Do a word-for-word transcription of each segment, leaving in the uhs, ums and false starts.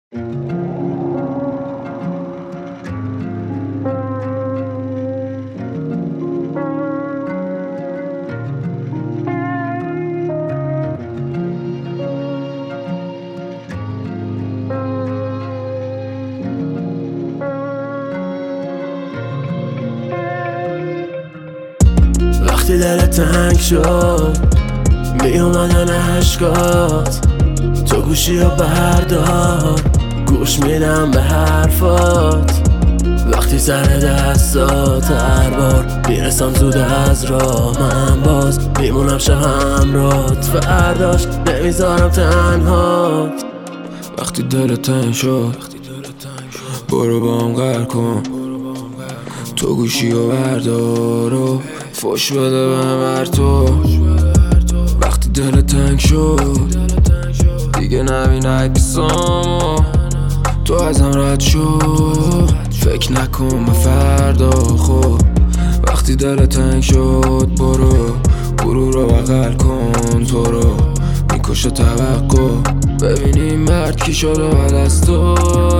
وقتی دلت تنگ شد می اومدن عشقات، تو گوشی رو بردار، گوش میدم به حرفات. وقتی سر دستات هر بار میرسم زود از راه، من باز میمونم شه همرات، فرداش نمیذارم تنهات. وقتی دلت تنگ شد برو با هم قهر کن، تو گوشی رو بردار و فوش بده به هر تو. وقتی دلت تنگ شد دیگه نبین عکسامو، تو ازم رد شد فکر نکن به فردا. خب وقتی دلت تنگ شد برو غرور رو بغل کن، تو رو میکشه توقع، ببینیم مرد کی شده بعد از تو.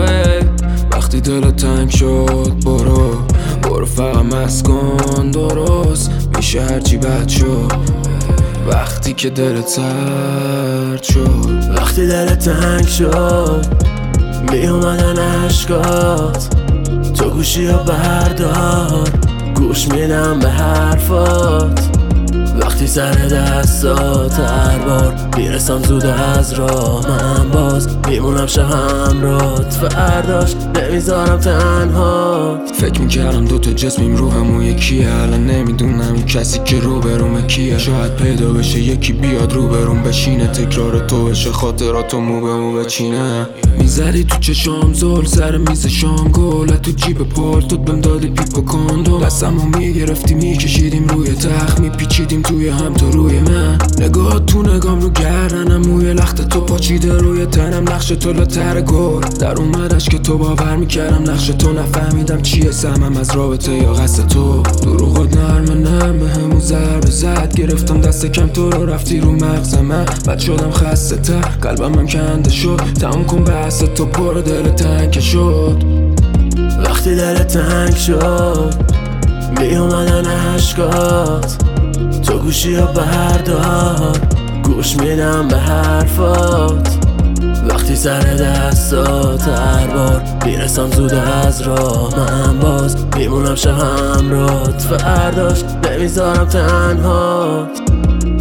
وقتی دلت تنگ شد برو برو فقط مست کن، درست میشه هرچی بد شد وقتی که دلت سرد شد. وقتی دلت تنگ شد می اومدن عشقات، تو گوشی رو بردار، گوش میدم به حرفات. وقتی سر دستات هر بار میرسم زود از راه، من باز میمونم شه همرات، فرداش نمیذارم تنهات. فکر میکردم دوتا جسمیم رو همون یکیه، الان نمیدونم این کسی که رو برومه کیه. شاید پیدا بشه یکی بیاد رو بروم بشینه، تکرار تو بشه خاطراتو مو به مو بچینه. میزدی تو چشام زل سر میز شام، گل تو جیب پالتوت بهم دادی پیپ و کاندو، دستمو میگرفتی میکشیدیم روی تخت، میپیچیدیم توی هم تو روی من. نگاه تو نگام رو گردنم، موی لخت تو پاچیده روی تنم، نقش تو لاتر گل در اومدش که تو باور میکردم نقش تو، نفهمیدم چیه سمم از رابطه یا قصد تو. دروغات نرمه نرمه همون ضربه زد، گرفتم دست کم تو رو رفتی رو مغز من، بد شدم خسته تر قلبم هم کنده شد، تموم کن بحث تو برو دل تنگ شد. وقتی دلت تنگ شد می اومدن عشقات، تو گوشی رو بردار، گوش میدم به حرفات. وقتی سر دستات هر بار میرسم زود از راه، من باز میمونم شه همرات، فرداش نمیذارم تنهات.